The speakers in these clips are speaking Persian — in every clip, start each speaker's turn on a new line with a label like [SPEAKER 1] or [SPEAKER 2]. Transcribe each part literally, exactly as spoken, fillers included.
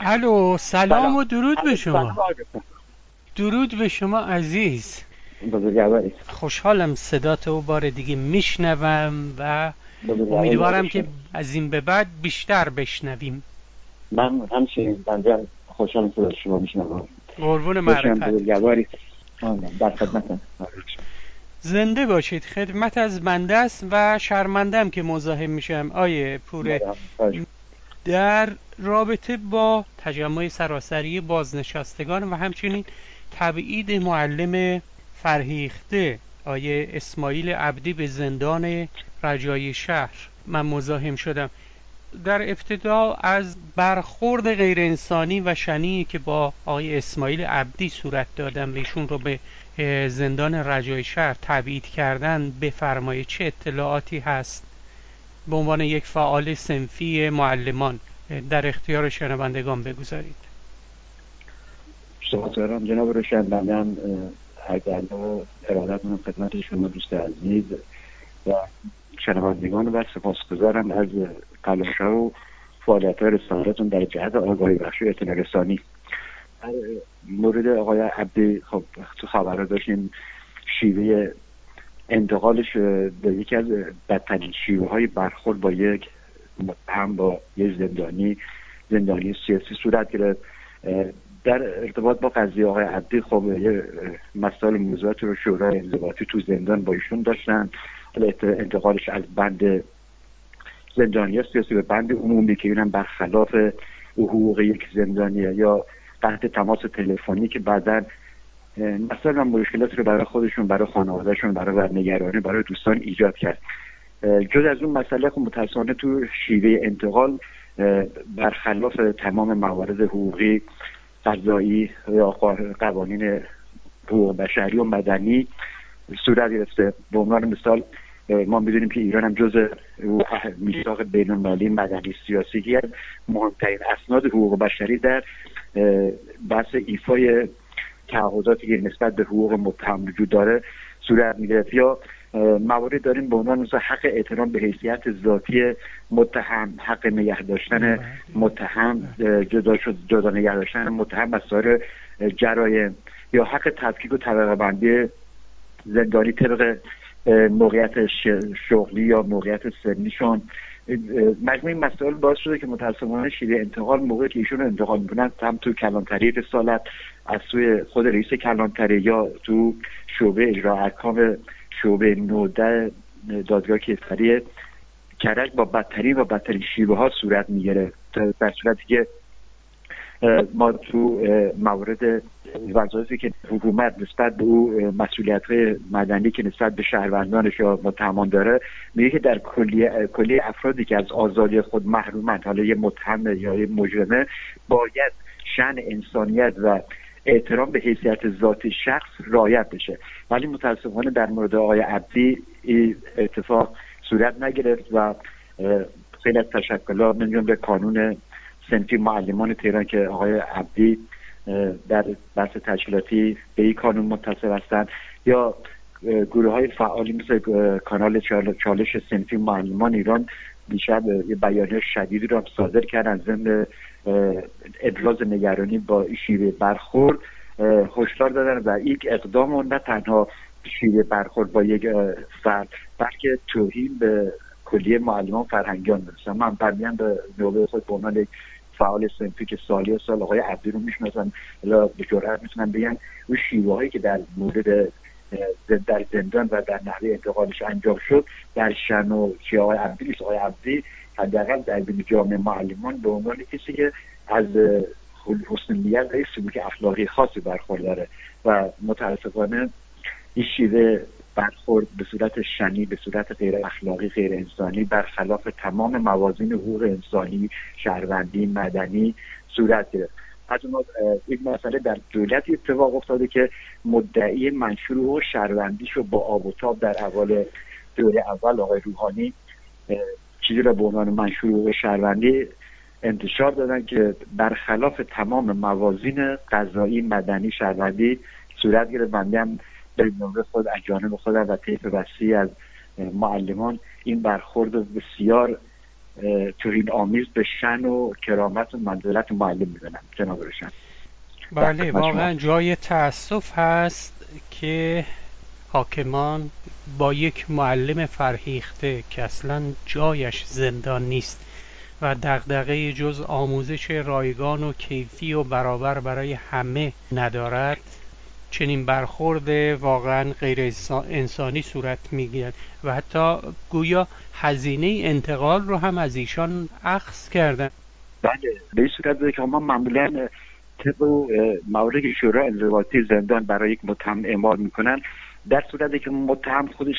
[SPEAKER 1] الو، سلام
[SPEAKER 2] سلام.
[SPEAKER 1] و درود به
[SPEAKER 2] سلام
[SPEAKER 1] شما.
[SPEAKER 2] آقای دکتر.
[SPEAKER 1] درود به شما عزیز.
[SPEAKER 2] بزرگواری.
[SPEAKER 1] خوشحالم صدات رو بار دیگه میشنوم و
[SPEAKER 2] بزرگواری
[SPEAKER 1] امیدوارم که
[SPEAKER 2] یادشون.
[SPEAKER 1] از این به بعد بیشتر بشنویم.
[SPEAKER 2] من همچنین بنده خوشحالم که از شما میشنوم.
[SPEAKER 1] قربون
[SPEAKER 2] باشم
[SPEAKER 1] معرفتت.
[SPEAKER 2] بزرگواری. آه، در خدمتم.
[SPEAKER 1] زنده باشید. خدمت از بنده است و شرمندم که مزاحم میشم آیه پوره در رابطه با تجمع سراسری بازنشستگان و همچنین تبعید معلم فرهیخته آیه اسماعیل عبدی به زندان رجایی شهر من مزاحم شدم. در ابتدا از برخورد غیر انسانی و شنیعی که با آقای اسماعیل عبدی صورت دادن و ایشون رو به زندان رجایی شهر تبعید کردن بفرمایید. چه اطلاعاتی هست به عنوان یک فعال صنفی معلمان در اختیار شنوندگان بگذارید؟
[SPEAKER 2] سپاسگزارم جناب روشن. بنده هم اگر ارادت من خدمت شما دوست عزیز و شنوندگان و سپاسگزارم از تلاش‌ها و فعالیت‌های رسانه‌تون در جهت آگاهی بخشی و اطلاع رسانی. در مورد آقای عبدی خب تو خبرها داشتیم شیوه انتقالش به یکی از بدترین شیوه های برخورد با یک متهم با یک زندانی زندانی سیاسی صورت گرفت. در ارتباط با قضیه آقای عبدی خب یه مسائل موضوعات رو شورای انضباطی تو زندان با ایشون داشتن. انتقالش از بند زندانی سیاسی به بند عمومی که اینم برخلاف حقوق یک زندانیه، یا قطع تماس تلفنی که بعداً مثلا مشکلات رو برای خودشون، برای خانوادهشون، برای نگرانی، برای دوستان ایجاد کرد. جز از اون مسئله خب متأسفانه تو شیوه انتقال برخلاف تمام موارد حقوقی، قضایی یا قوانین حقوق بشری و مدنی صورت گرفته. به عنوان مثال ما می‌دونیم که ایران هم جز میثاق بین‌المللی مدنی سیاسی که از مهمترین اسناد حقوق بشری در بحث ایفای تعهداتی که نسبت به حقوق متهم وجود داره صورت میگرفت. یا موارد داریم به عنوان مثلا حق احترام به حیثیت ذاتی متهم، حق نگه داشتن متهم، جدا شد جدا نگه داشتن متهم از سایر جرایم، یا حق تفکیک و طبقه بندی زندانی طبق موقعیت شغلی یا موقعیت سنیشون. مجموع این مسائل باعث شده که متأسفانه شیوه انتقال موقعی که ایشون انتقال میکنن هم تو کلانتری رسالت از سوی خود رئیس کلانتری یا تو شعبه اجرا احکام شعبه نوده دادگاه کیفری کرج با بدترین و بدترین شیوه ها صورت میگیره، در صورتی که ما تو موارد وظایفی که حکومت نسبت به او مسئولیت‌های مدنی که نسبت به شهروندانش یا متهمان داره میگه که در کلیه کلیه افرادی که از آزادی خود محرومند، حالا یه متهم یا یه مجرمه، باید شأن انسانیت و احترام به حیثیت ذاتی شخص رعایت بشه. ولی متاسفانه در مورد آقای عبدی این اتفاق صورت نگرفت و خیلی از تشکلات من جمله کانون صنفی معلمان تهران که آقای عبدی در بحث تشکیلاتی به این کانون متصل هستند، یا گروه های فعالی مثل کانال چالش صنفی معلمان ایران دیشب یه بیانیه شدیدی را صادر کردن ضمن ابراز نگرانی با شیوه برخورد، هشدار دادن و یک اقدام نه تنها شیوه برخورد با یک فرد بلکه توهین به کلیه معلمان فرهنگیان برسن. من برمیان به نوبه خود به عنوان یک فعال صنفی که سالی سال آقای عبدی رو میشناسن، به جرئت میتونن بگن اون شیوه هایی که در مورد در زندان و در نحوه انتقالش انجام شد در شأن و چی آقای عبدی نیست. آقای عبدی حداقل در بین جامعه معلمان به عنوان کسی که از حسن نیت و سلوک اخلاقی خاصی برخورداره و متاسفانه این شیوه برخورد به صورت شنی، به صورت غیر اخلاقی، غیر انسانی، برخلاف تمام موازین حقوق انسانی، شهروندی، مدنی صورت گرفت. از اون یک مسئله در دولت اتفاق افتاده که مدعی منشور حقوق شهروندیشو با آب و تاب در اول دوره اول آقای روحانی چیزی را به عنوان منشور حقوق شهروندی انتشار دادن که برخلاف تمام موازین قضایی، مدنی، شهروندی صورت گرفت. بنده هم به نوبه خود از جانب خودم و طیف وسیعی از معلمان این برخورد بسیار توهین آمیز به شأن و کرامت و منزلت معلم میدونم جناب روشن.
[SPEAKER 1] بله واقعا جای تأسف هست که حاکمان با یک معلم فرهیخته که اصلا جایش زندان نیست و دغدغه جز آموزش رایگان و کیفی و برابر برای همه ندارد چنین برخورد واقعا غیر انسانی صورت میگیرد و حتی گویا هزینه انتقال رو هم از ایشان اخذ کردن.
[SPEAKER 2] بله به این صورت بوده که ما معمولا طبق مواردی که شورای انضباطی زندان برای یک متهم اعمال میکنن، در صورتی که متهم خودش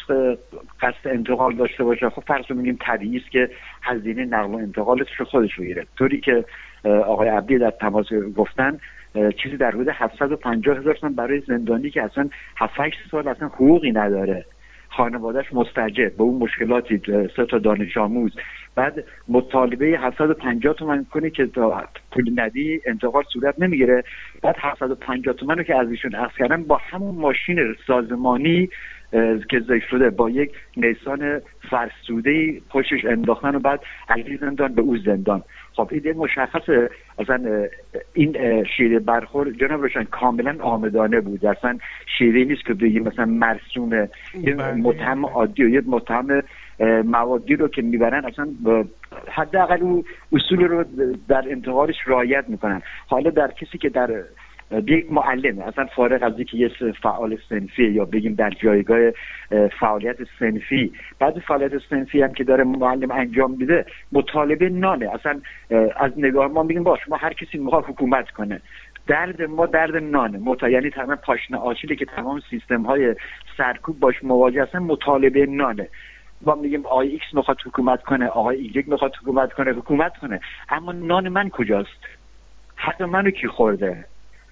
[SPEAKER 2] قصد انتقال داشته باشه، خب فرض می‌کنیم طبیعی است که هزینه نقل و انتقالش رو خودش بگیره. طوری که آقای عبدی در تماس گفتن چیزی در حدود هفتصد و پنجاه هزار تومان برای زندانی که اصلا هفت هشت سال اصلا حقوقی نداره، خانواده‌اش مستجر با اون مشکلاتی، سه تا دانش آموز، بعد مطالبه هفتصد و پنجاه تومان کنه که پول ندی انتقال صورت نمیگیره، بعد هفتصد و پنجاه تومان رو که از ایشون اخذ کردن با همون ماشین سازمانی که ذکر شده با یک نیسان فرسوده‌ای پشتش انداختن و بعد از زندان به اون زندان. خب این مشخصه اصلا این شیوه برخورد جناب روشن کاملا آمدانه بود، اصلا شیوه نیست که بگیم مثلا مرسومه. یه متهم عادی و یه متهم موادی رو که میبرن اصلا حداقل اون اصول رو در انتقالش رعایت میکنن. حالا در کسی که در یک معلم اصلا فارغ از اینکه یه فعال صنفی یا بگیم در جایگاه فعالیت صنفی، بعد فعالیت صنفی هم که داره معلم انجام میده مطالبه نانه، اصلا از نگاه ما میگیم باش ما هر کسی میخواد حکومت کنه، درد ما درد نانه متا، یعنی تمام پاشنه آشیلی که تمام سیستم های سرکوب باش مواجه هستن مطالبه نانه. ما میگیم آقای ایکس میخواد حکومت کنه، آقای ایگرگ میخواد حکومت کنه، حکومت کنه، اما نان من کجاست؟ حتی منو کی خورده؟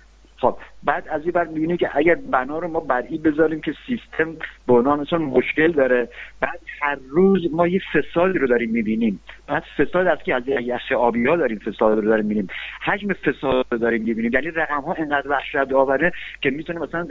[SPEAKER 2] خب بعد از این بعد می‌بینیم که اگر بنا رو ما بر این بذاریم که سیستم به عنوان مثلا مشکل داره، بعد هر روز ما یه فساد رو داریم می‌بینیم، بعد فساد از که از یخ آبی‌ها داریم فساد رو داریم می‌بینیم، حجم فساد رو داریم می‌بینیم، یعنی رقم‌ها اینقدر وحشت آوره که می‌تونه مثلا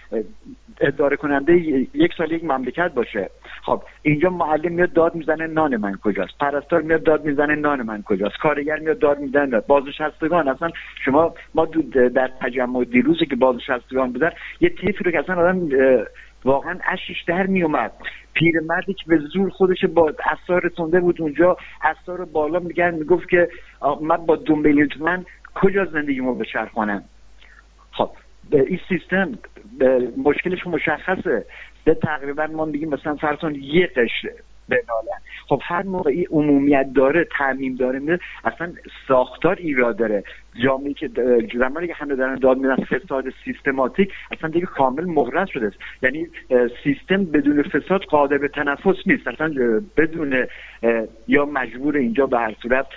[SPEAKER 2] اداره کننده یک سال یک مملکت باشه. خب اینجا معلم میاد داد میزنه نان من کجاست، پرستار میاد داد میزنه نان من کجاست، کارگر میاد داد میزنه، بازنشستگان اصلا شما ما در تجمع دیروزی که بازنشستگان بودن یه تیفی رو که اصلا آدم واقعا اشش در می اومد، پیرمردی که به زور خودش با عصا رسونده بود اونجا، عصا رو بالا میگن میگفت که من با دو میلیون تومان کجا زندگیمو بچرخونم. خب این سیستم مشکلش مشخصه، ده تقریبا ما میگیم مثلا فرضاً یه قشر بنالن. خب هر موقع این عمومیت داره تعمیم داره میده اصلا ساختار ایراد داره. جامعه که زمانی که همه دارن داد میدن فساد سیستماتیک اصلا دیگه کامل مغرض شده است، یعنی سیستم بدون فساد قادر به تنفس نیست، اصلا بدون یا مجبور اینجا به هر صورت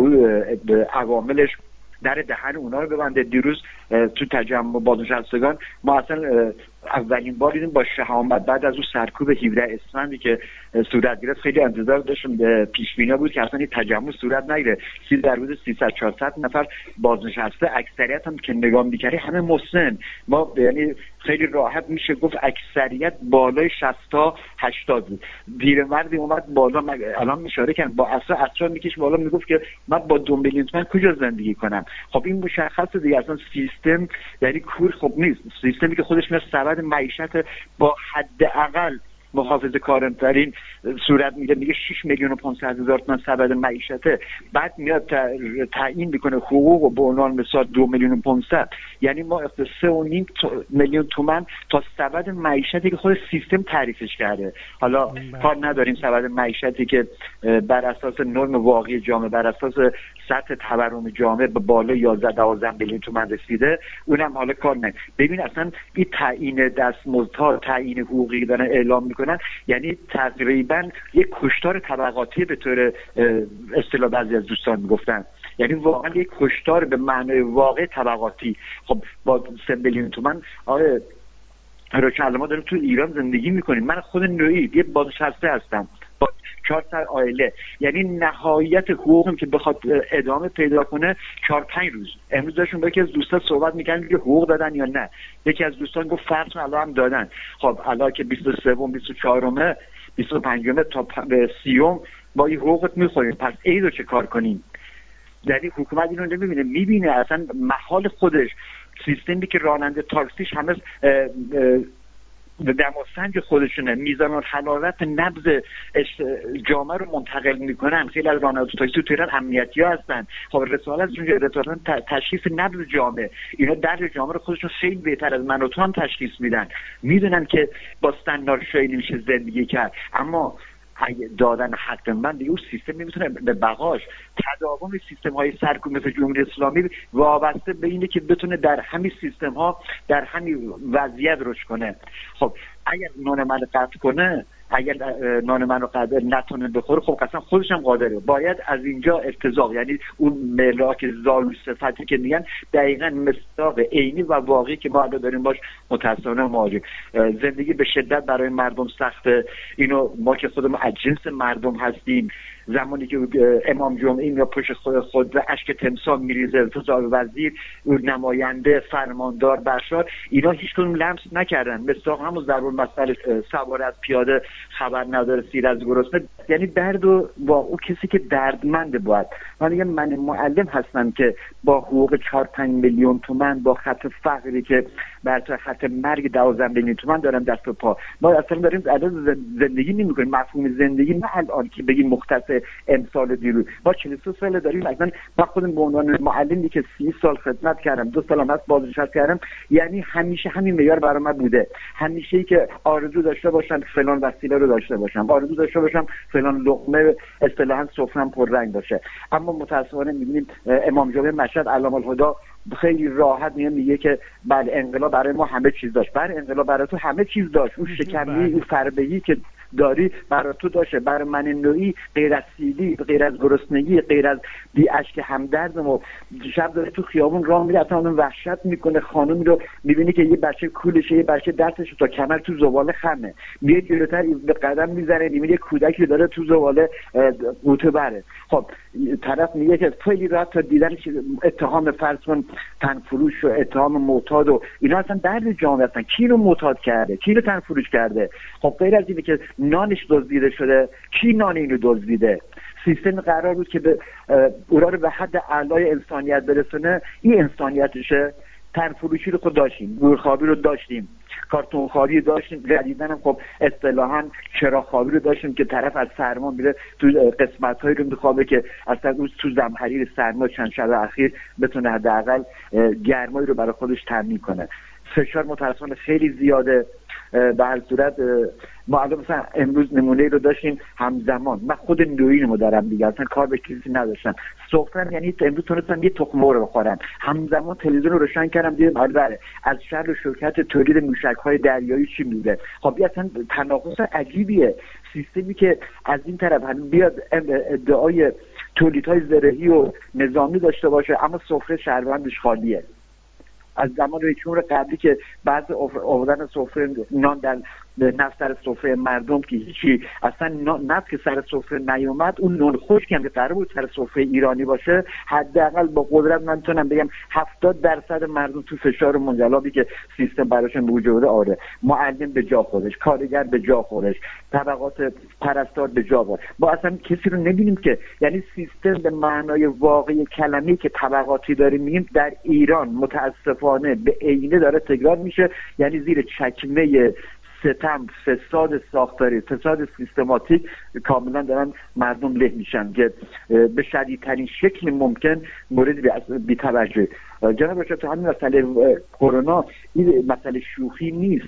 [SPEAKER 2] به عواملش در دهن اونا رو ببنده. دیروز تو تجمع بازنشستگان ما اصلا اولین بار دیدیم با شهامت بعد از اون سرکوب هفدهم اسفندی که صورت گرفت خیلی انتظار داشتم، پیش بینی بود که اصلا این تجمع صورت نگیره، چیز در حدود سیصد چهارصد نفر بازنشسته، اکثریت هم که نگاه می‌کردی همه مسن، ما یعنی خیلی راحت میشه گفت اکثریت بالای شصت تا هشتاد بود. پیرمردی اومد بالا الان اشاره کردن با عصا عصا میکش بالا میگفت که من با دو میلیون تومان کجا زندگی کنم. خب این مشخصه دیگه اصلا سیستم یعنی کور خب نیست، سیستمی که خودش میاد سبد معیشت با حداقل محافظه کارانترین صورت میده، میگه شش میلیون و پانصد هزار تومان سبد معیشته، بعد میاد تعیین میکنه حقوق و به عنوان مثال دو میلیون و پانصد، یعنی ما سه و نیم میلیون تومان تا سبد معیشتی که خود سیستم تعریفش کرده. حالا کار نداریم سبد معیشتی که بر اساس نرم واقعی جامعه، بر اساس سطح تورم جامعه به بالا یازده دوازده میلیون تومان رسیده، اونم حالا کار نه. ببین اصلا این تعیین دستمزدها، تعیین حقوقی دارن اعلام میکنن، یعنی تقریبا یک کشتار طبقاتی به طور اصطلاح بعضی از دوستان میگفتن، یعنی واقعا یک کشتار به معنای واقع طبقاتی. خب با سه میلیون تومان آره روشن ما داریم تو ایران زندگی میکنیم، من خود نوعی یه بازنشسته هستم با چهار تا عائله، یعنی نهایت حقوقم که بخواد ادامه پیدا کنه چهار پنج روز. امروز داشتم با یکی از دوستان صحبت می‌کردم که حقوق دادن یا نه، یکی از دوستان گفت فرض الان هم دادن. خب الان که بیست و سه بیست و چهار بیست و پنج تا به سی با این حقوقت میخوریم، پس ای رو چه کار کنیم؟ یعنی حکومت اینو نمیبینه، میبینه اصلا محال خودش، سیستمی که راننده تاکسیش همه دماسنج خودشونه، میزان حرارت نبض جامعه رو منتقل میکنن. خیلی از راننده تاکسی تو ایران امنیتی ها هستن، خب رسالتشون رسالت تشخیص نبض جامعه، اینا درد جامعه رو خودشون خیلی بهتر از من و تو هم تشخیص میدن، میدونن که با استاندارد شایی نمیشه زندگی کرد. اما اگه دادن حق من دیگه اون سیستم نمیتونه به بقاش. تداوم سیستم های سرکوب مثل جمهوری اسلامی وابسته به اینه که بتونه در همین سیستم ها در همین وضعیت رشد کنه. خب اگر نان من قطع کنه، اگر نان من رو قادر نتونه بخوره، خب اصلا خودش هم قادره. باید از اینجا ارتزاق، یعنی اون ملاک زال صفتی که میگن دقیقاً مصداق عینی و واقعی که ما داریم باش متأسفانه مواجهیم. زندگی به شدت برای مردم سخته، اینو ما که خودمون از جنس مردم هستیم. زمانی که امام جمعه یا پشت خود خود به اشک تمساح میریزه، فضای وزیر، نماینده، فرماندار، بشار، اینا هیچ کدوم لمس نکردن. مثلا همون ضرور مسئله سوار از پیاده خبر نداره، سیر از گرسنه. یعنی درد و با او کسی که دردمند باید. من میگم من معلم هستم که با حقوق چهار پنج میلیون تومان، با خط فقری که بر تا خط مرگ دوازده میلیون تومان دارم دست و پا، ما اصلا داریم عدد زندگی نمی‌کنیم. مفهوم زندگی نه الان که بگیم مختص امسال دیروز، ما چهل و سه سال داریم. اصلا من خودم به عنوان معلمی که سی سال خدمت کردم، دو سال هم از بازنشسته کردم، یعنی همیشه همین معیار برای من بوده. همیشه ای که آرزو داشته باشم فلان وسیله رو داشته باشم، آرزو داشته باشم فلان لقمه اصطلاحاً سفره‌ام پررنگ باشه. اما متأسفانه می‌بینیم امام جمعه مشهد علامه الهدی خیلی راحت میگه میگه که بله انقلاب برای ما همه چیز داشت. بله انقلاب برای تو همه چیز داشت. اون شکمی، اون فربهی که داری برای تو داشته. برای من نوعی غیر از سیلی، غیر از گرسنگی، غیر از بی اشک همدردم و شب داره تو خیابون راه میره، اصلا اون وحشت میکنه. خانومی رو میبینی که یه بچه کولشه، یه بچه دستش تا کمر تو زباله خمه، میاد جلوتر به قدم میزنه، میبینی یه کودکی داره تو زباله قوطه بره. خب طرف میگه که خیلی راحت تا دیدن اتهام فرض کن تنفروش و اتهام معتاد و اینا اصلا درد جامعه هستن. کی رو معتاد کرده؟ کی رو تنفروش کرده؟ خب غیر از اینه که نانش دزدیده شده، کی نان اینو دزدیده؟ سیستم قرار بود که به اونا رو به حد اعلای انسانیت برسونه، این انسانیتشه. تنفروشی رو خود داشتیم، گورخوابی رو داشتیم، کارتون خوابی داشتیم، جدیدن هم خب اصطلاحاً چراغ خوابی رو داشتیم که طرف از سرما میره تو قسمت‌هایی رو میخوابه که اصلا اون تو زمحریر سرما چند شب اخیر بتونه حداقل گرمایی رو برای خودش تامین کنه. فشار متأسفانه خیلی زیاده. به هر صورت ما الان مثلا امروز نمونه رو داشتیم همزمان، من خود نوعینمو دارم دیگه، اصلا کار به کسی نداشتم، سفرم یعنی امروز تونستم یه تخم مرغ بخورم، همزمان تلویزیون رو روشن کردم دیدم آره از شر و شوکت تولید موشک‌های دریایی چی میگه. خب این اصلا تناقض عجیبیه. سیستمی که از این طرف بیاد ادعای تولیدهای زرعی و نظامی داشته باشه اما سفره شهروندش خالیه. از زمان رئیس جمهور قبلی که بعض آوردن سفره نان در نفت سر سفره مردم که هیچی اصلا نفت که سر سفره نیومد، اون نون خشکی هم که قرار بود سر سفره ایرانی باشه، حداقل با قدرت من میتونم بگم هفتاد درصد مردم تو فشار منجلابی که سیستم براشون وجود آره، معلم به جا خودش، کارگر به جا خودش، طبقات پرستار به جا خودش، با اصلا کسی رو نبینیم که، یعنی سیستم به معنای واقعی کلمه‌ای که طبقاتی داریم میگیم در ایران متاسفانه به عینه داره تکرار میشه. یعنی زیر چکمه ستم، فساد ساختاری، فساد سیستماتیک کاملا دارن مردم له میشن که به شدیدترین شکل ممکن مورد بی توجه. جناب رشد تو همین مسئله کرونا این مسئله شوخی نیست.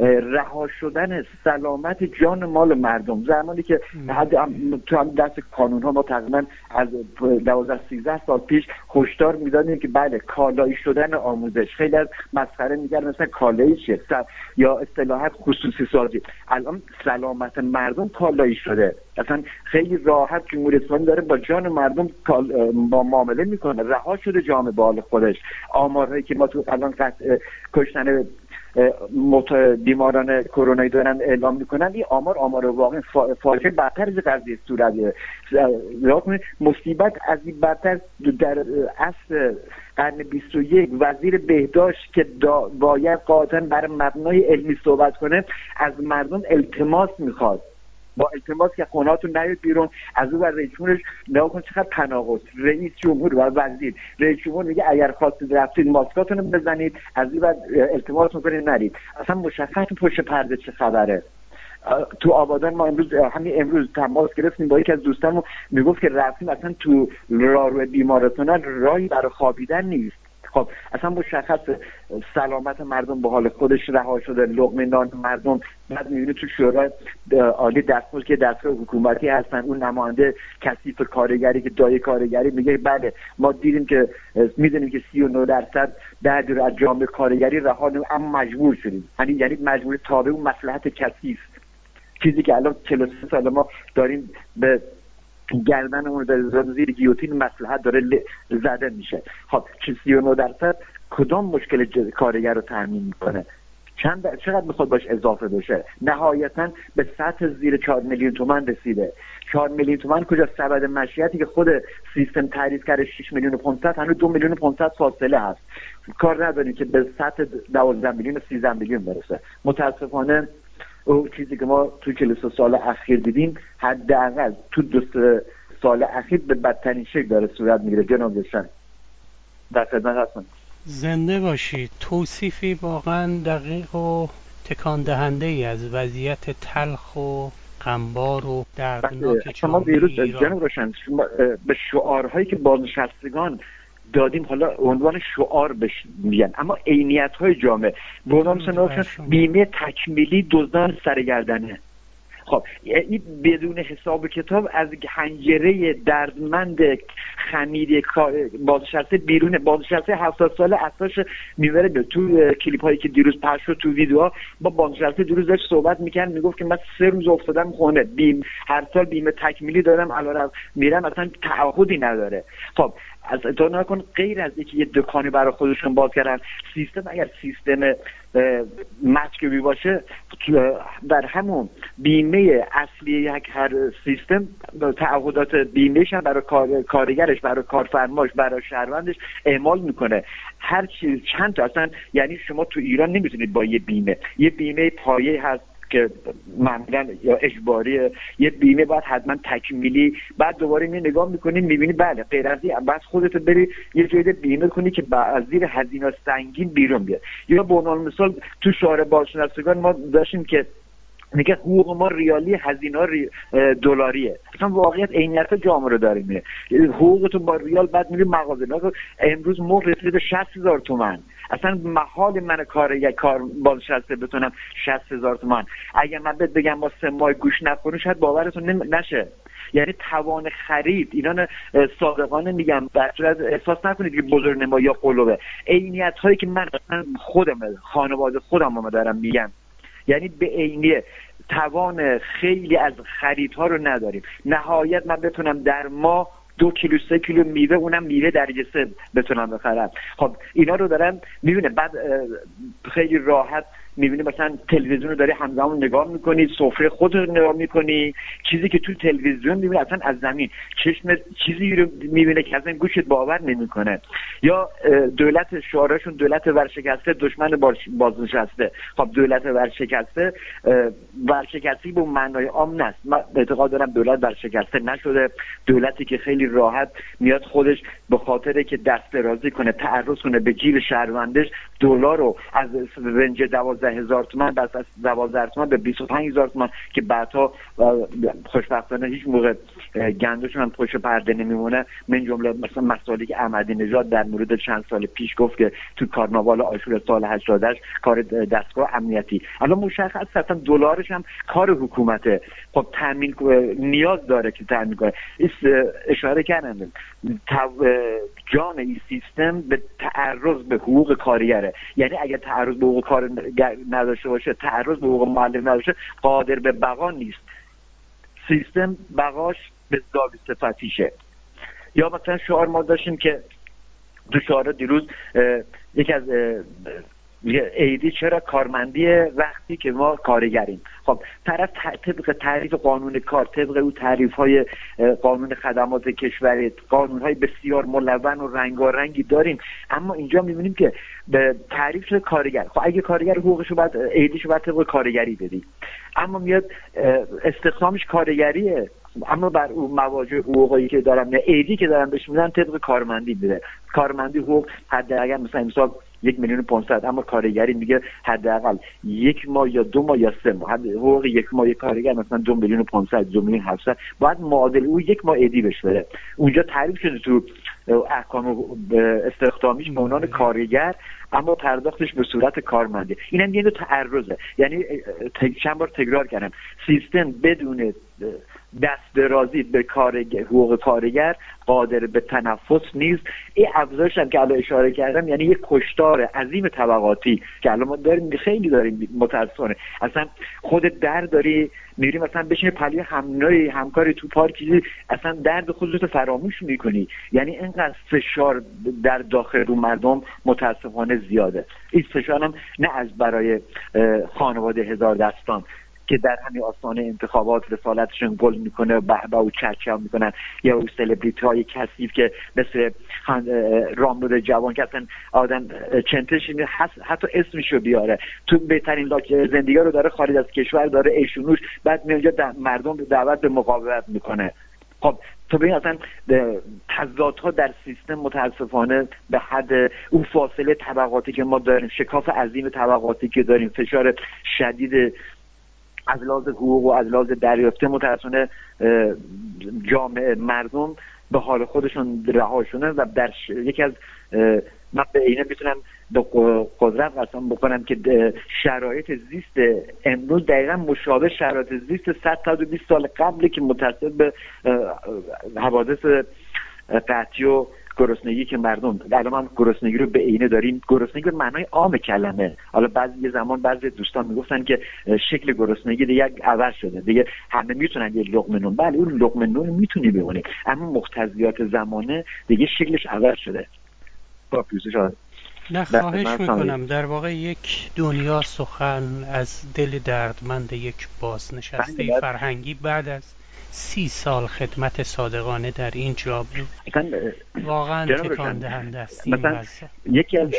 [SPEAKER 2] رها شدن سلامت جان مال مردم زمانی که حد تو هم دست قانون ها ما تقریبا از دوازده سیزده سال پیش هشدار میدادیم که بله کالایی شدن آموزش، خیلی از مسخره میگن مثلا کالایی چیه یا اصطلاحات خصوصی سازی. الان سلامت مردم کالایی شده، اصلا خیلی راحت جمهوری اسلامی داره با جان مردم با معامله میکنه. رها شده جامعه به حال خودش. آمارهایی که ما تو الان کشتن بیماران کرونایی دارن اعلام میکنن، این آمار آمار واقعا فاجعه برتر از قضیه صورت مصیبت از این برتر. در عصر قرن بیست و یک وزیر بهداشت که باید قاطعا بر مبنای علمی صحبت کنه از مردم التماس میخواد، با التماس که خونهاتون نیاد بیرون. از اون ور رئیس جمهورش نگاه کن چقدر تناقض، رئیس جمهور و وزیر. رئیس جمهور میگه اگر خواستید رفتید ماسکاتون رو بزنید، از اون ور التماس میکنید نرید. اصلا مشخص پشت پرده چه خبره. تو آبادان ما امروز همین امروز تماس گرفتیم با یکی از دوستامون، میگفت که رفتیم اصلا تو راهرو بیمارستان راهی برای خوابیدن نیست. خب اصلا مشخص سلامت مردم به حال خودش رها شده، لقمه نان مردم. بعد میبینی تو شورای عالی دستمزد که دستگاه حکومتی هستن، اون نماینده کثیف کارگری که دای کارگری میگه بله ما دیدیم که میدونیم که سی و نه درصد در از جامعه کارگری رها، اما مجبور شدیم. یعنی یعنی مجبور تابع اون مصلحت کثیف، چیزی که الان چهل و سه سال ما داریم به گردنمون در زیر گیوتین مصلحت داره زده میشه. خب سی و نه درصد کدام مشکل کارگر رو تامین میکنه؟ چند چقدر میخواد باش اضافه بشه؟ نهایتا به سطح زیر چهار میلیون تومان رسیده. چهار میلیون تومان کجا؟ سبد مشیتی که خود سیستم تعریف کرده شش میلیون و پانصد، هنوز دو میلیون و پانصد فاصله هست. کار نداریم که به سطح دوازده میلیون و سیزده میلیون برسه. متاسفانه اون چیزی که ما توی چهل و سه سال اخیر دیدیم حداقل تو دو سه سال اخیر به بدترین شکل داره صورت میگیره. جناب داشتن در خدمت هستم.
[SPEAKER 1] زنده باشید. توصیفی واقعا دقیق و تکان دهنده ای از وضعیت تلخ و غمبار و دردناک
[SPEAKER 2] شما دیروز جناب روشن به شعارهایی که بازنشستگان دادیم حالا عنوان شعار بش میگن، اما عینیت‌های جامعه به عنوان مثلا بیمه تکمیلی دزدان سرگردنه. خب این بدون حساب کتاب از حنجره دردمند خمیر بازنشسته بیرون، بازنشسته هفتاد ساله اساس میبره. تو کلیپ هایی که دیروز پخش شد تو ویدیوها با بازنشسته دیروز داشت صحبت میکرد، میگفت که من سه روز افتادم خونه، بیم هر سال بیمه تکمیلی دارم، الان میرم اصلا تعهدی نداره. خب از تو نکن غیر از اینکه یه دکانی برای خودشون باز کردن، سیستم اگر سیستم مسکوی باشه در همون بیمه اصلی یک هر سیستم تعهدات بیمهش هم برای کار، کارگرش، برای کارفرماش، برای شهروندش اعمال میکنه. هر چیز چند تا اصلا، یعنی شما تو ایران نمیتونید با یه بیمه، یه بیمه پایه هست که معمولا یا اجباریه، یه بیمه باید حتما تکمیلی، بعد دوباره می نگاه میکنی میبینی بله غیر از این بعد خودت بری یه جای بیمه کنی که از زیر هزینه سنگین بیرون بیاد. یا به عنوان مثال تو شعار بازنشستگان ما داشتیم که میگه حقوق ما ریالی، هزینه ری... دلاریه. اصلا واقعیت عینیت جامعه رو داریم. حقوق تو با ریال بعد میری مغازه. امروز مهر رسید به شصت هزار تومان. اصلا محال من کار یک کار بازنشسته بتونم شصت هزار تومان. اگه من بهت بگم ما سه ماه گوش نخوریم شاید باورتون نشه. یعنی توان خرید اینا صادقانه میگم در صورت احساس نکنید که بزرگنما یا قلوبه. عینیت هایی که من خودم خانواده خودم رو دارم میگم، یعنی به عینیه توان خیلی از خریدها رو نداریم. نهایت من بتونم در ماه دو کیلو سه کیلو میوه، اونم میوه درجه سه بتونم بخرم. خب اینا رو دارم میبینه، بعد خیلی راحت میبینی مثلا تلویزیون رو داری همزمان نگاه میکنی، سفره خود رو نگاه میکنی، چیزی که تو تلویزیون میبینی اصلا از زمین چشم چیزی رو میبینه که اصلا گوشت باور نمیکنه. یا دولت شعارشون دولت ورشکسته دشمن بازنشسته. خب دولت ورشکسته ورشکسته به معنای عام نیست. من اعتقاد دارم دولت ورشکسته نشده. دولتی که خیلی راحت میاد خودش به خاطر که دست درازی کنه، تعرض کنه به جیب شهروندش، دلار رو از رنج دوازده هزار تومان بس از دوازده تومان به بیست و پنج هزار تومان که بعدها خوشبختانه هیچ موقع گندشون هم پشت پرده نمیمونه. من جمله مثلا مسائلی که احمدی نژاد در مورد چند سال پیش گفت که تو کارناوال آشور سال هشتاد کار دستگاه امنیتی، الان مشخص اصلا دلارش هم کار حکومته. خب تامین نیاز داره که تامین کنه. اشاره کردم جان این سیستم به تعرض به حقوق کارگره. یعنی اگر تعرض به حقوق کار نداشته باشه، تعرض به حقوق معلم نداشته، قادر به بقا نیست. سیستم بقاش به ضابط صفتیشه. یا مثلا شعار ما داشتیم که دو شعار دیروز یکی از ایدی چرا کارمندی وقتی که ما کارگریم. خب طرف طبق تعریف قانون کار، طبق او تعریف های قانون خدمات کشوری، قانون های بسیار ملون و رنگارنگی داریم، اما اینجا میبینیم که به تعریف کارگر. خب اگه کارگر حقوقشو بعد ایدیشو بعد طبق کارگری بدی، اما میاد استخدامش کارگریه، اما بر اون مواجه حقوقی که دارن یا ایدی که دارن بهش میدن طبق کارمندی میده. کارمندی حقوق حداقل مثلا مثلا یک میلیون و پانصد، اما کارگری میگه حداقل یک ماه یا دو ماه یا سه ماه. حقوق یک ماه کارگر مثلا دو میلیون و پانصد، دو میلیون و هفتصد، باید معادل او یک ماه ایدی بشه بده. اونجا تعریف شده تو احکام استخدامیش به عنوان کارگر، اما پرداختش به صورت کارمنده. این هم یه نوع تعرضه. یعنی چند بار تکرار کردم، سیستم بدون دست درازی به کارگر، حقوق کارگر قادر به تنفس نیست. این افزایش هم که الان اشاره کردم یعنی یک کشتار عظیم طبقاتی که الان ما داریم، خیلی داریم متاسفانه. اصلا خود در داری میری مثلا بشینی پلی همنوی همکاری تو پارکی، اصلا درد خودت فراموش میکنی. یعنی اینقدر فشار در داخل رو مردم متاسفانه زیاده. این فشار هم نه از برای خانواده هزار دستان که در همین آستانه انتخابات رسالتشون گل میکنه به او چرچه میکنن، یا او سلبریتی های کثیف که مثل رامبد جوان که اصلا آدم چنتش حتی اسمشو بیاره تو بهترین زندگی رو داره خارج از کشور داره ایشونوش، بعد میاد مردم دعوت به مقاومت میکنه. خب تو ببین اصلا تضادها در سیستم متاسفانه به حد اون فاصله طبقاتی که ما داریم، شکاف عظیم طبقاتی که داریم، فشار شدید از لحاظ حقوق و از لحاظ دریافته، متاسفانه جامعه مردم به حال خودشون رها شدن و در ش... یکی از من به اینه میتونم به قدرت قسم بکنم که شرایط زیست امروز دقیقا مشابه شرایط زیست صد تا بیست سال قبلی که متصل به حوادث قحطی و گرسنگی که مردم الان هم گرسنگی رو به عینه داریم. گرسنگی به معنای عام کلمه. حالا بعضی یه زمان بعضی دوستان میگفتن که شکل گرسنگی دیگه عوض شده، دیگه همه میتونن یه لقمه نون، بله اون لقمه نون میتونی ببینی، اما مقتضیات زمانه دیگه شکلش عوض شده. با پیوزش آره.
[SPEAKER 1] نه خواهش میکنم. در واقع یک دنیا سخن از دل دردمند یک بازنشسته فرهنگی بعد از سی سال خدمت صادقانه در این جامعه واقعا تکان دهنده است.
[SPEAKER 2] مثلا یکی از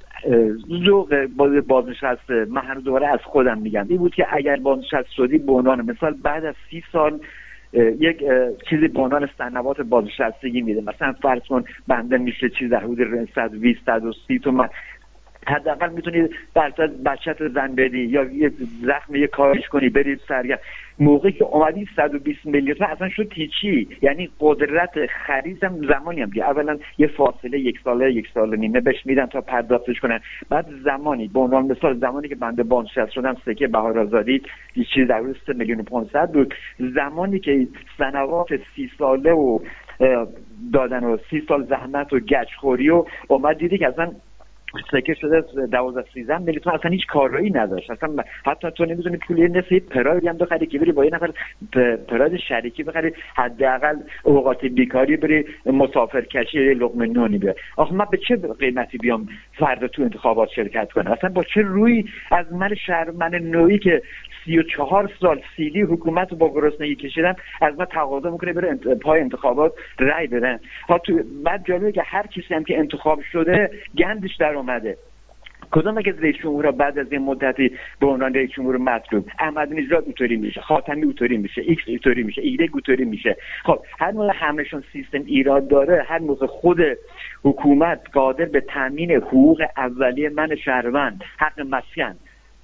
[SPEAKER 2] ذوق بازنشسته من هر دوباره از خودم میگم این بود که اگر بازنشسته شدی به عنوان مثال بعد از سی سال یک چیزی به عنوان سنوات بازنشستگی میده، مثلا فرض کن بنده میشه چیز حدود صد و بیست صد و سی تومن حداقل میتونی درصد بچت زن بدی یا یه زخم یه کارش کنی بری سرگرم. موقعی که اومدی صد و بیست میلیون تومان اصلا شد هیچی. یعنی قدرت خریدم زمانی هم که اولا یه فاصله یک ساله یک سال نیمه بهش میدن تا پرداختش کنن، بعد زمانی به عنوان مثال زمانی که بنده بازنشسته شدم سکه بهار آزادی یه چیز در حدود سه میلیون و پانصد بود. زمانی که سنوات سی ساله و دادن و سی سال زحمت و گچخوری و اومد دیدی که اصلا سکه شده دوازده سیزده میلیون، اصلا هیچ کارایی نداشت. اصلا حتی تو نمی‌دونی پولی نصف پراید هم بخری که بری با یه نفر پراید شریکی بخری، حداقل اوقات بیکاری بری مسافر کشی لقمه نونی بیار. آخه من به چه قیمتی بیام فردا تو انتخابات شرکت کنم؟ اصلا با چه روی از من شهر من نوعی که سی و چهار سال سیلی حکومت رو با گرسنگی کشیدن از من تقاضا میکنه بره انت... پای انتخابات رای بدن؟ ها تو بعد جالبه که هر کسی هم که انتخاب شده گندش در اومده. کدوم یک رئیس جمهور بعد از این مدتی به عنوان رئیس جمهور مطلوب احمد نژاد اوتوری میشه، خاتمی اوتوری میشه، ایکس اوتوری میشه، ایگرگ اوتوری میشه. خب هر موقع همشون سیستم ایراد داره، هر موقع خود حکومت قادر به تامین حقوق اولیه من شهروند، حق مسکن،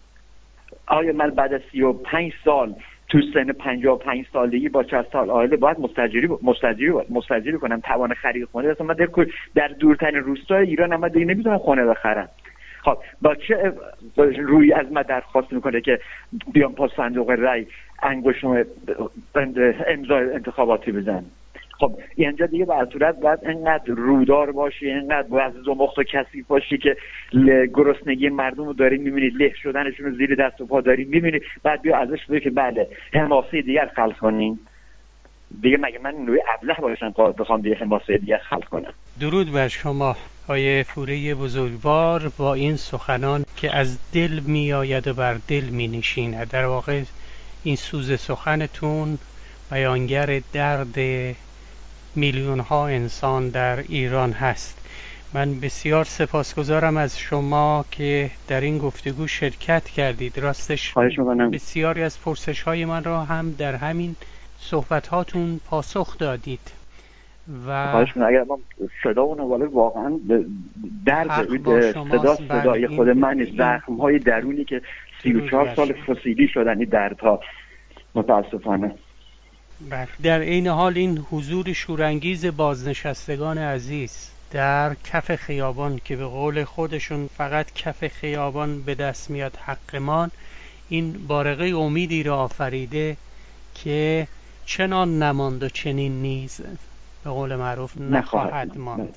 [SPEAKER 2] آیا من بعد از سی و پنج سال تو سن پنجاه و پنج سالگی با چهل سال عائله باید مستاجری مستاجری مستاجری کنم توان خرید خونه؟ اصلا من در در دورترین روستای ایران هم دیگه نمیتونم خونه بخرم. خب با چه روی از من درخواست میکنه که بیام پاس صندوق رای انگشتم امضای انتخاباتی بزن؟ خب اینجا دیگه به صورت باید اینقدر رودار باشی، اینقدر باید زمخت و کثیف باشی که گرسنگی مردم رو داری میبینی، له شدنشون رو زیر دست و پا داری میبینی، بعد بیا ازش بگی که بله حماسه دیگر خلق کنین. دیگه مگه من نوعی ابله باشم بخوام دیگه حماسه دیگر خلق کنم؟
[SPEAKER 1] درود بر شما آیه پوره بزرگوار با این سخنان که از دل می آید و بر دل می نشیند. در واقع این سوز سخنتون بیانگر درد میلیون ها انسان در ایران هست من بسیار سپاسگزارم از شما که در این گفتگو شرکت کردید. راستش بسیاری از پرسش های من را هم در همین صحبت هاتون پاسخ دادید و
[SPEAKER 2] خواهش می‌کنم. اگر من صدامون ولی واقعا درد صدا صدای خود من زخم های درونی که سی و چهار سال فسیلی شدن این دردها متاسفانه.
[SPEAKER 1] بله، در این حال این حضور شورانگیز بازنشستگان عزیز در کف خیابان که به قول خودشون فقط کف خیابان به دست میاد حقمان، این بارقه امیدی را آفریده که چنان نماند و چنین نیز به قول معروف نخواهد ماند.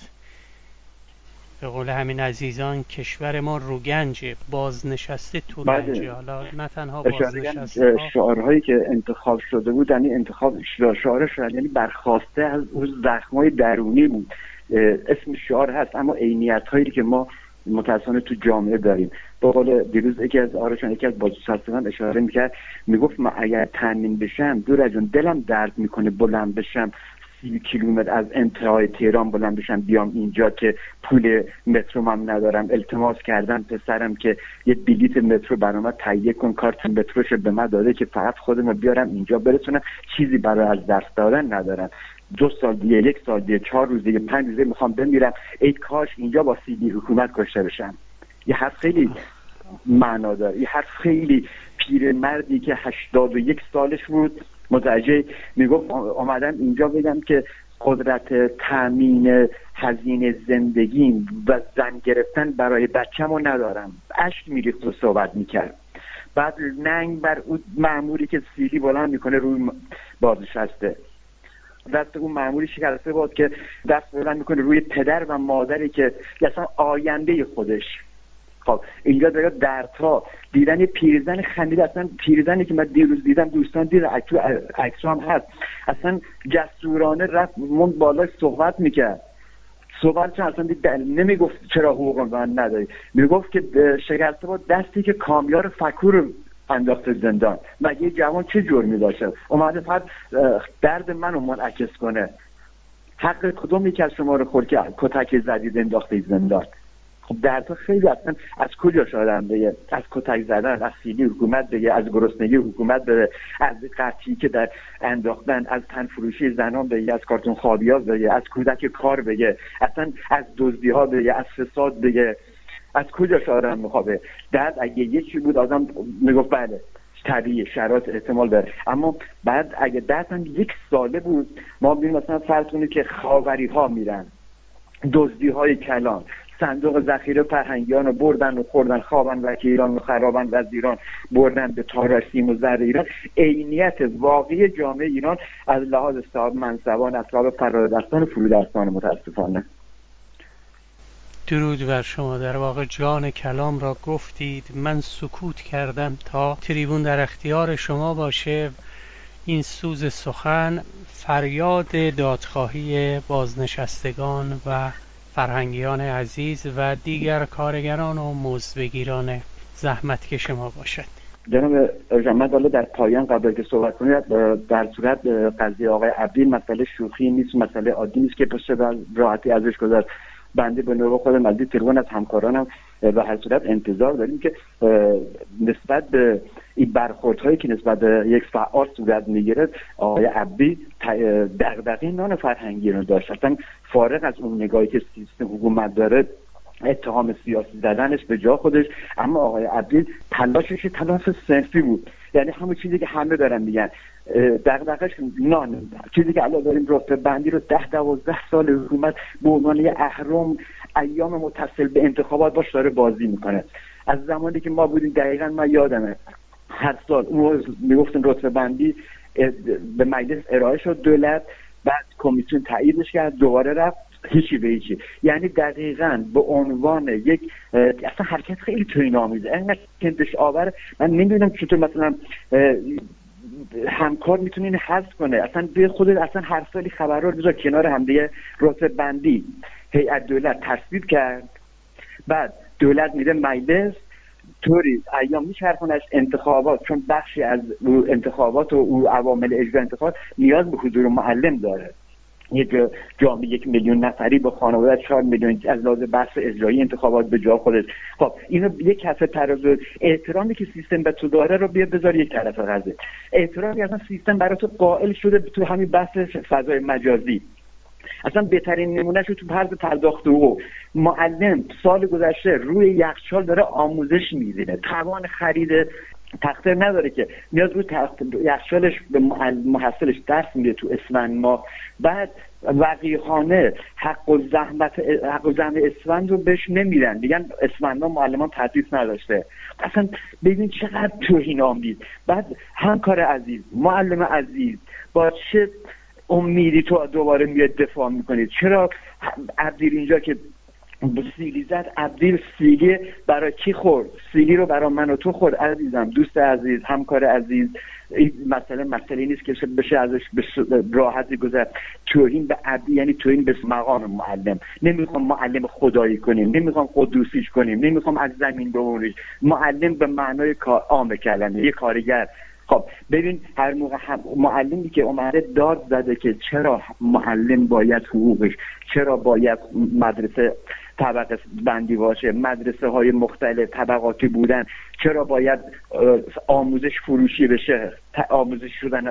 [SPEAKER 1] به قول همین عزیزان کشور ما روگنجه، بازنشسته تو رنجه. حالا نه تنها بازنشسته،
[SPEAKER 2] شعارهایی که انتخاب شده بود یعنی انتخاب شعار شد یعنی برخواسته از اون زخمای درونی بود. اسم شعار هست اما عینیت هایی که ما متاسفانه تو جامعه داریم. به قول دیروز یکی از آرشان یکی از بازنشستگان اشاره میکرد، میگفت من اگر تامین بشم دور از اون دلم درد میکنه بلند بشم سی کیلومتر از انتهای تهران بلند بشم بیام اینجا که پول مترو هم ندارم. التماس کردم پسرم که یه بلیت مترو برام تهیه کن، کارت متروش به من داده که فقط خودم بیارم اینجا برسونم، چیزی برای از دست دادن ندارم. دو سال دیگه، یک سال دیگه، چهار روز دیگه، پنج روز دیگه میخوام بمیرم، ای کاش اینجا با سیدی حکومت کشته بشم. یه حرف خیلی معنا داره. یه حرف خیلی پیرمردی که هشتاد و یک سالش بود متوجه میگفت اومدم اینجا بگم که قدرت تامین هزینه زندگیم و زن گرفتن برای بچه‌مو ندارم. اشک میریخت و صحبت میکرد. بعد ننگ بر اون مأموری که سیلی بلند میکنه روی بازنشسته، دست اون مأموری شکسته بود که دست بلند میکنه روی پدر و مادری که اصلا آینده خودش. خب اینجا دیگه دردها دیدن پیرزن خندید، اصلا پیرزنی که من دیروز دیدم دوستان دیدن تو عکس هم هست، اصلا جسورانه رفت من بالا صحبت میکرد. صحبت چون اصلا دید نمیگفت چرا حقوق من نداری، میگفت که شکسته بود دستی که کامیار فکور انداخته زندان. مگه یه جوان چه جرمی داشته؟ اومده فقط درد منو منعکس کنه. حق کدوم یکی از شما رو خورد که کتک زدید انداخته زندان؟ خب دردها خیلی اصلا از کجا شدن بگه؟ از کتک زدن، از سیلی حکومت بگه، از گرسنگی حکومت بگه، از قطعی که در انداختن، از تن فروشی زنان بگه، از کارتون خوابیات بگه، از کودک کار بگه، اصلا از دزدی ها بگه، از فساد بگه. از کجا شدن میخوابه؟ درد اگه یکی بود آدم میگفت بله طبیعی شرایط احتمال داره، اما بعد اگه درد هم یک ساله بود ما ببینیم مثلا فرض کنید که خاوری ها میرن دزدی های کلان، صندوق ذخیره فرهنگیان رو بردن و خوردن، خوابن وکیلان و خرابن وزیران بردن به تارسیم و زر ایران. عینیت واقعی جامعه ایران از لحاظ صاحب منصبان، اصحاب فرادستان و فرودستان متاسفانه.
[SPEAKER 1] درود بر شما. در واقع جان کلام را گفتید، من سکوت کردم تا تریبون در اختیار شما باشه. این سوز سخن فریاد دادخواهی بازنشستگان و فرهنگیان عزیز و دیگر کارگران و مزدبگیران زحمتکش ما باشد.
[SPEAKER 2] جناب جمعت، حالا در پایان قبل که صحبت کنید، در صورت قضیه آقای عبدی مسئله شوخی نیست، مسئله عادی نیست که بشه راحتی ازش گذشت. بنده به نوبه خودم از تلفن از همکارانم به هر صورت انتظار داریم که نسبت به این برخوردهایی که نسبت به یک فعال صورت میگیره آقای عبدی دغدغه نان فرهنگی رو داشت، اصلا فارغ از اون نگاهی که سیستم حکومت داره اتهام سیاسی زدنش به جا خودش، اما آقای عبدی تلاشش تلاش صنفی بود. یعنی همون چیزی که همه دارن میگن دغدغه‌اش نان، چیزی که الان داریم رتبه بندی رو ده دوازده سال حکومت به عنوان یه اهرم ایام متصل به انتخابات باش داره بازی میکنه. از زمانی که ما بودیم دقیقاً من یادمه هر سال اون میگفتن رتبه بندی به مجلس ارائه شد دولت، بعد کمیسیون تاییدش کرد، دوباره رفت هیچی به هیچی. یعنی دقیقاً به عنوان یک اصلا حرکت خیلی توهین‌آمیزه، انقدر کندش آور. من نمیدونم چطور مثلا همکار میتونه این حذف کنه. اصلا به خودت اصلا هر سالی خبرها رو بذار کنار هم دیگه. رتبه بندی هیئت دولت تصویب کرد، بعد دولت میده مجلس، طوری ایام میچرخونش انتخابات، چون بخشی از انتخابات و عوامل اجرا انتخابات نیاز به حضور معلم داره. یک جامعه یک میلیون نفری با خانواده چهار میلیون از لحاظ بحث اجرایی انتخابات به جا خودش. خب اینو یک کفه ترازو، احترامی که سیستم به تو داره رو بیا بذار یک طرف قضیه. احترامی اصلا سیستم برای تو قائل شده تو همین بحث فضای مجازی. اصلا بهترین نمونهش رو تو فرض پرداخت حقوق، معلم سال گذشته روی یخچال داره آموزش می‌بینه، توان خرید تخته نداره که میاد روی تخت یخچالش به محصلش درس میده تو اسفند ماه، بعد وقیحانه حق و زحمت حق و زحمت اسفند رو بهش نمیدن، میگن اسفند ماه معلمان تدریس نداشته. اصلا ببین چقدر توهین آمیز. بعد همکار عزیز، معلم عزیز، با چه امیدی تو دوباره میاد دفاع میکنید؟ چرا عبدیل اینجا که سیلی زد، عبدیل سیلی برای کی خورد؟ سیلی رو برای من و تو خورد عزیزم، دوست عزیز، همکار عزیز. این مسئله مسئله نیست که بشه ازش به راحتی گذشت. توهین به عبدی یعنی توهین به مقام معلم. نمیخوام معلم خدایی کنیم، نمیخوام قدوسیش کنیم، نمیخوام از زمین ببریش. معلم به معنای عام کلمه، یه کارگر. خب ببین هر موقع معلمی که اومده داد زده که چرا معلم باید حقوقش، چرا باید مدرسه طبقه بندی باشه، مدرسه های مختلف طبقاتی بودن، چرا باید آموزش فروشی بشه، آموزش شدن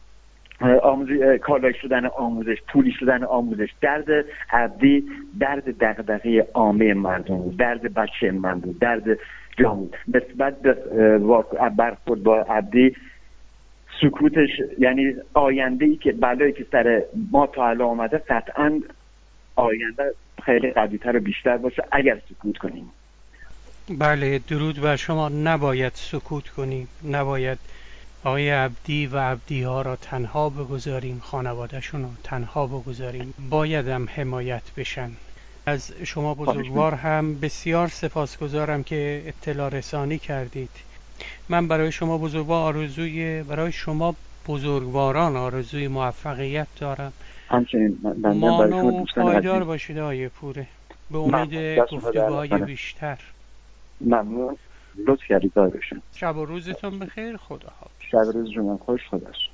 [SPEAKER 2] آموزش کالای شدن آموزش، پولی شدن آموزش. درد عبدی درد دغدغه عامه مردم، درد بچه من بود، درد جامعه. نسبت به برخورد با عبدی سکوتش یعنی آینده ای که بلایی که سر ما تا الان آمده قطعا آینده خیلی قوی‌تر و بیشتر باشه اگر سکوت کنیم.
[SPEAKER 1] بله، درود بر شما. نباید سکوت کنیم، نباید آقای عبدی و عبدی ها را تنها بگذاریم، خانوادهشون را تنها بگذاریم، باید هم حمایت بشن. از شما بزرگوار هم بسیار سپاسگزارم که اطلاع رسانی کردید. من برای شما بزرگوار آرزوی برای شما بزرگواران آرزوی موفقیت دارم.
[SPEAKER 2] همچنین
[SPEAKER 1] مانا و پایدار باشید آقای پوره، به امید گفتگوهای بیشتر.
[SPEAKER 2] ممنون، لطف کردید. دار باشم.
[SPEAKER 1] شب و روزتون بخیر. خدا حافظ.
[SPEAKER 2] شب و روز شما خوش. خدا.